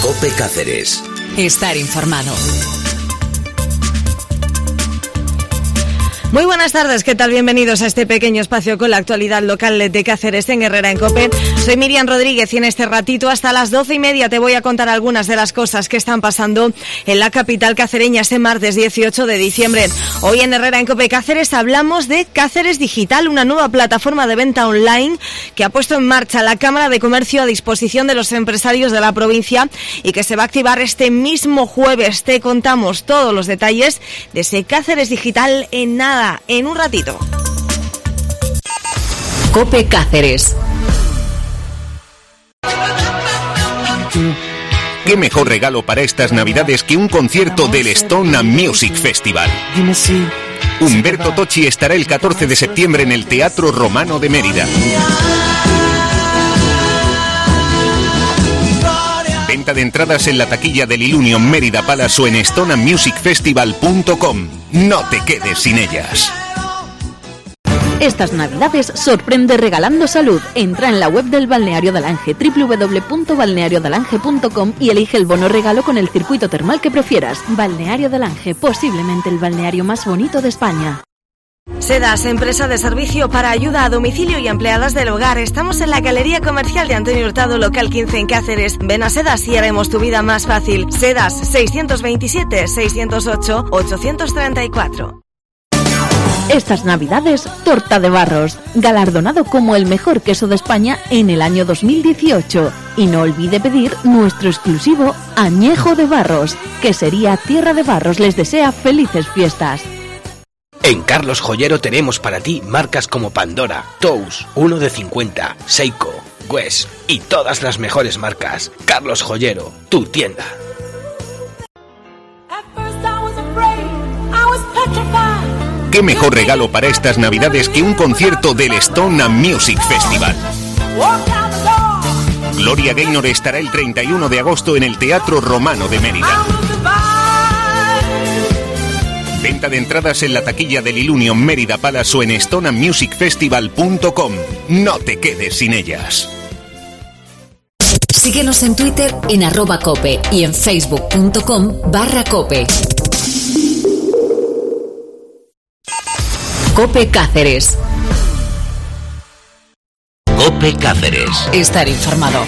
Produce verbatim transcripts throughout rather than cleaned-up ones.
COPE Cáceres. Estar informado. Muy buenas tardes, ¿qué tal? Bienvenidos a este pequeño espacio con la actualidad local de Cáceres en Herrera en COPE. Soy Miriam Rodríguez y en este ratito hasta las doce y media te voy a contar algunas de las cosas que están pasando en la capital cacereña este martes dieciocho de diciembre. Hoy en Herrera en COPE Cáceres hablamos de Cáceres Digital, una nueva plataforma de venta online que ha puesto en marcha la Cámara de Comercio a disposición de los empresarios de la provincia y que se va a activar este mismo jueves. Te contamos todos los detalles de ese Cáceres Digital en nada. En un ratito. COPE Cáceres. ¿Qué mejor regalo para estas Navidades que un concierto del Stone and Music Festival? Humberto Tocci estará el catorce de septiembre en el Teatro Romano de Mérida. Venta de entradas en la taquilla del Ilunion Mérida Palace o en stone and music festival punto com. No te quedes sin ellas. Estas Navidades sorprende regalando salud. Entra en la web del Balneario de Alange, doble u doble u doble u punto balneario de alange punto com, y elige el bono regalo con el circuito termal que prefieras. Balneario de Alange, posiblemente el balneario más bonito de España. Sedas, empresa de servicio para ayuda a domicilio y empleadas del hogar. Estamos en la Galería Comercial de Antonio Hurtado, local quince en Cáceres. Ven a Sedas y haremos tu vida más fácil. Sedas, seiscientos veintisiete, seiscientos ocho, ochocientos treinta y cuatro. Estas Navidades, Torta de Barros, galardonado como el mejor queso de España en el año dos mil dieciocho. Y no olvide pedir nuestro exclusivo Añejo de Barros. Quesería Tierra de Barros les desea felices fiestas. En Carlos Joyero tenemos para ti marcas como Pandora, Tous, uno de cincuenta, Seiko, Guess y todas las mejores marcas. Carlos Joyero, tu tienda. ¿Qué mejor regalo para estas Navidades que un concierto del Stone and Music Festival? Gloria Gaynor estará el treinta y uno de agosto en el Teatro Romano de Mérida. Venta de entradas en la taquilla del Ilunion Mérida Palace o en stone and music festival punto com. No te quedes sin ellas. Síguenos en Twitter en arroba cope y en facebook punto com barra cope. COPE Cáceres. COPE Cáceres. Estar informado.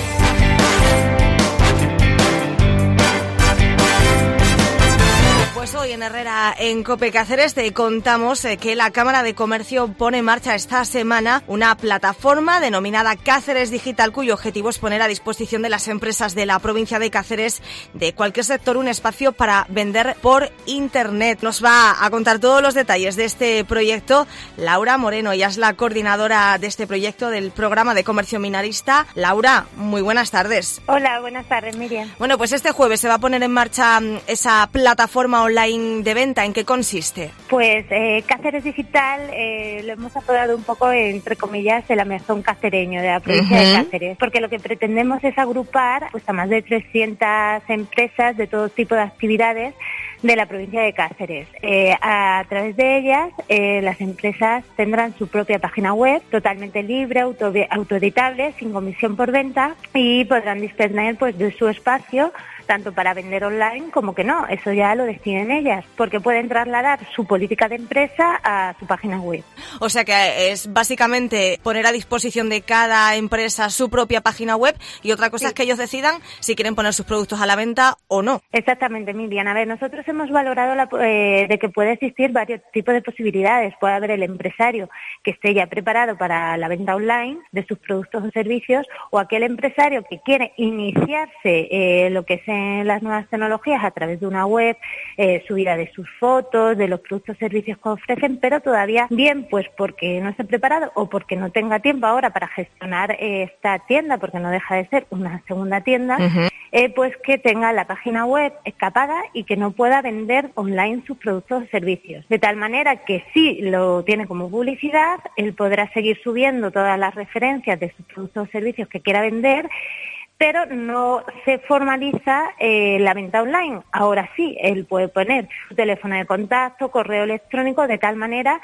Hoy en Herrera en COPE Cáceres te contamos eh, que la Cámara de Comercio pone en marcha esta semana una plataforma denominada Cáceres Digital, cuyo objetivo es poner a disposición de las empresas de la provincia de Cáceres, de cualquier sector, un espacio para vender por internet. Nos va a contar todos los detalles de este proyecto Laura Moreno. Ella es la coordinadora de este proyecto del programa de comercio minorista. Laura, muy buenas tardes. Hola, buenas tardes, Miriam. Bueno, pues este jueves se va a poner en marcha esa plataforma online de venta. ¿En qué consiste? Pues eh, Cáceres Digital eh, lo hemos apodado un poco, entre comillas, el Amazon cacereño de la provincia uh-huh. de Cáceres, porque lo que pretendemos es agrupar pues a más de trescientas empresas de todo tipo de actividades de la provincia de Cáceres. Eh, a través de ellas, eh, las empresas tendrán su propia página web, totalmente libre, auto, autoeditable, sin comisión por venta, y podrán disponer pues de su espacio tanto para vender online como que no, eso ya lo deciden ellas, porque pueden trasladar su política de empresa a su página web. O sea que es básicamente poner a disposición de cada empresa su propia página web, y otra cosa sí. es que ellos decidan si quieren poner sus productos a la venta o no. Exactamente, Miriam. A ver, nosotros hemos valorado la, eh, de que puede existir varios tipos de posibilidades. Puede haber el empresario que esté ya preparado para la venta online de sus productos o servicios, o aquel empresario que quiere iniciarse eh, lo que es en las nuevas tecnologías a través de una web, eh, subida de sus fotos, de los productos o servicios que ofrecen, pero todavía bien pues porque no esté preparado o porque no tenga tiempo ahora para gestionar eh, esta tienda, porque no deja de ser una segunda tienda, uh-huh. eh, pues que tenga la página web escapada y que no pueda vender online sus productos o servicios. De tal manera que si lo tiene como publicidad, él podrá seguir subiendo todas las referencias de sus productos o servicios que quiera vender, pero no se formaliza eh, la venta online. Ahora sí, él puede poner su teléfono de contacto, correo electrónico, de tal manera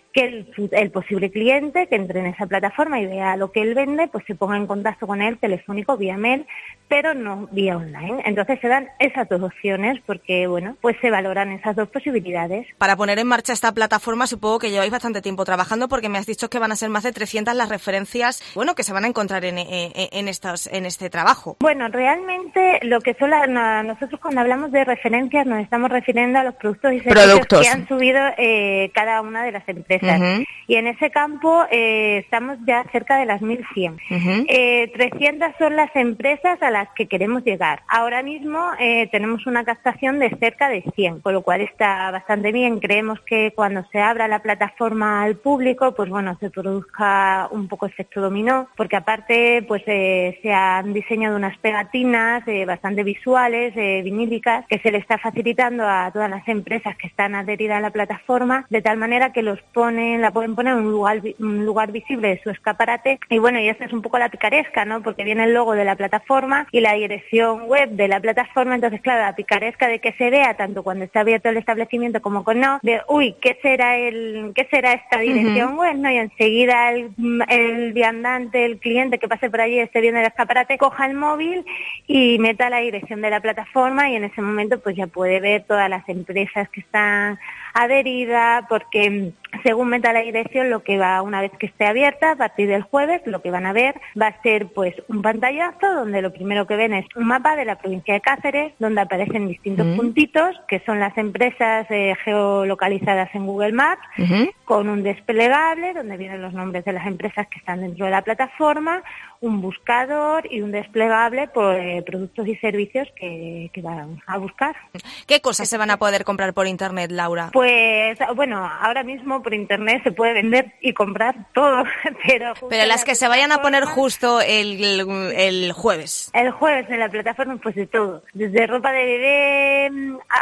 que el, el posible cliente que entre en esa plataforma y vea lo que él vende, pues se ponga en contacto con él telefónico, vía mail, pero no vía online. Entonces se dan esas dos opciones porque, bueno, pues se valoran esas dos posibilidades. Para poner en marcha esta plataforma supongo que lleváis bastante tiempo trabajando porque me has dicho que van a ser más de trescientas las referencias, bueno, que se van a encontrar en, en, en, estos, en este trabajo. Bueno, realmente lo que son la, nosotros cuando hablamos de referencias nos estamos refiriendo a los productos y servicios productos. que han subido eh, cada una de las empresas. Uh-huh. Y en ese campo eh, estamos ya cerca de las mil cien. Uh-huh. Eh, trescientas son las empresas a las que queremos llegar. Ahora mismo eh, tenemos una captación de cerca de cien, con lo cual está bastante bien. Creemos que cuando se abra la plataforma al público, pues bueno, se produzca un poco efecto dominó, porque aparte pues eh, se han diseñado unas pegatinas eh, bastante visuales, eh, vinílicas, que se le está facilitando a todas las empresas que están adheridas a la plataforma, de tal manera que los ponen, la pueden poner en un lugar, un lugar visible de su escaparate. Y bueno, y esta es un poco la picaresca, ¿no? Porque viene el logo de la plataforma y la dirección web de la plataforma, entonces claro, la picaresca de que se vea tanto cuando está abierto el establecimiento como con no, de uy, ¿qué será el qué será esta dirección uh-huh. web? ¿No? Y enseguida el, el viandante, el cliente que pase por allí, esté viendo el escaparate, coja el móvil y meta la dirección de la plataforma y en ese momento pues ya puede ver todas las empresas que están adheridas, porque según meta la dirección, lo que va, una vez que esté abierta, a partir del jueves, lo que van a ver va a ser pues un pantallazo donde lo primero que ven es un mapa de la provincia de Cáceres, donde aparecen distintos uh-huh. puntitos, que son las empresas eh, geolocalizadas en Google Maps, uh-huh. con un desplegable donde vienen los nombres de las empresas que están dentro de la plataforma, un buscador y un desplegable por eh, productos y servicios que, que van a buscar. ¿Qué cosas se van a poder comprar por internet, Laura? Pues, bueno, ahora mismo por internet se puede vender y comprar todo, pero... Pero las que se vayan a poner justo el, el, el jueves. El jueves en la plataforma, pues de todo. Desde ropa de bebé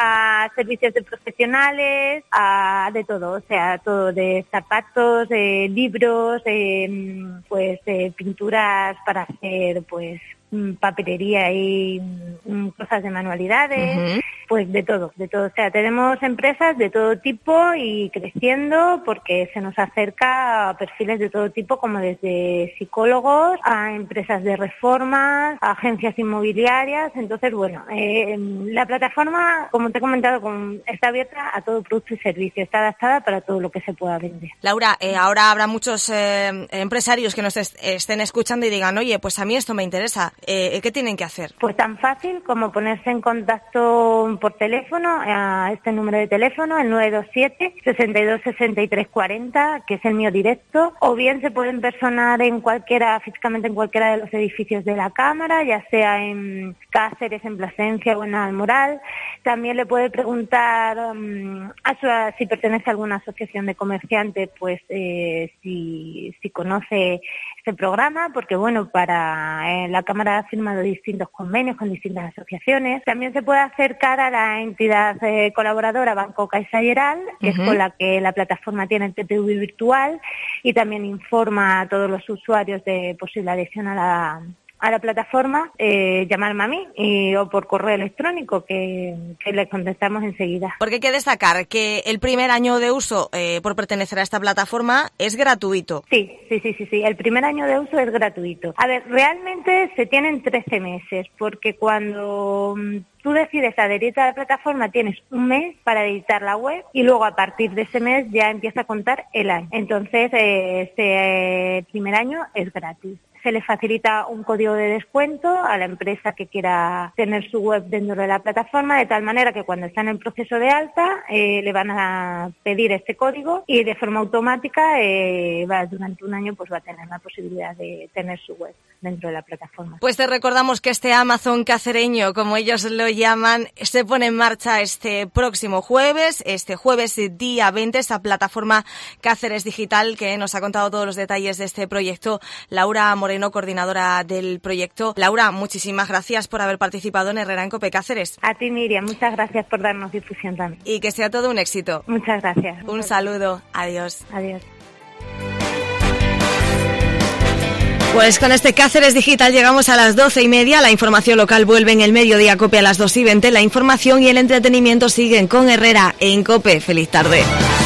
a servicios de profesionales, a de todo. O sea, todo de zapatos, de libros, eh, pues de pinturas para hacer, pues, papelería y mm, cosas de manualidades, uh-huh. pues de todo, de todo. O sea, tenemos empresas de todo tipo y creciendo porque se nos acerca a perfiles de todo tipo, como desde psicólogos a empresas de reformas, a agencias inmobiliarias. Entonces, bueno, eh, la plataforma, como te he comentado, con, está abierta a todo producto y servicio, está adaptada para todo lo que se pueda vender. Laura, eh, ahora habrá muchos eh, empresarios que nos est- estén escuchando y digan, oye, pues a mí esto me interesa. Eh, ¿Qué tienen que hacer? Pues tan fácil como ponerse en contacto por teléfono a este número de teléfono, el nueve dos siete, sesenta y dos, sesenta y tres cuarenta, que es el mío directo, o bien se pueden personar en cualquiera, físicamente en cualquiera de los edificios de la Cámara, ya sea en Cáceres, en Plasencia o en Almoral. También le puede preguntar um, a su, a, si pertenece a alguna asociación de comerciantes, pues eh, si, si conoce este programa, porque bueno, para eh, la Cámara ha firmado distintos convenios con distintas asociaciones. También se puede acercar a la entidad eh, colaboradora Banco Caixa Geral, que uh-huh. es con la que la plataforma tiene el T P V virtual y también informa a todos los usuarios de posible adhesión a la a la plataforma, eh, llamarme a mí y, o por correo electrónico que, que les contestamos enseguida. Porque hay que destacar que el primer año de uso eh, por pertenecer a esta plataforma es gratuito. Sí, sí, sí, sí, sí, el primer año de uso es gratuito. A ver, realmente se tienen trece meses, porque cuando tú decides adherirte a la plataforma tienes un mes para editar la web y luego a partir de ese mes ya empieza a contar el año. Entonces, eh, este primer año es gratis. Se le facilita un código de descuento a la empresa que quiera tener su web dentro de la plataforma, de tal manera que cuando está en el proceso de alta eh, le van a pedir este código y de forma automática eh, va, durante un año pues va a tener la posibilidad de tener su web dentro de la plataforma. Pues te recordamos que este Amazon cacereño, como ellos lo llaman, se pone en marcha este próximo jueves, este jueves día veinte, esta plataforma Cáceres Digital que nos ha contado todos los detalles de este proyecto Laura Moreno, coordinadora del proyecto. Laura, muchísimas gracias por haber participado en Herrera en Cope Cáceres. A ti, Miriam, muchas gracias por darnos difusión también. Y que sea todo un éxito. Muchas gracias. Un saludo. Adiós. Adiós. Pues con este Cáceres Digital llegamos a las doce y media. La información local vuelve en el Mediodía Cope a las dos y veinte. La información y el entretenimiento siguen con Herrera en Cope. Feliz tarde.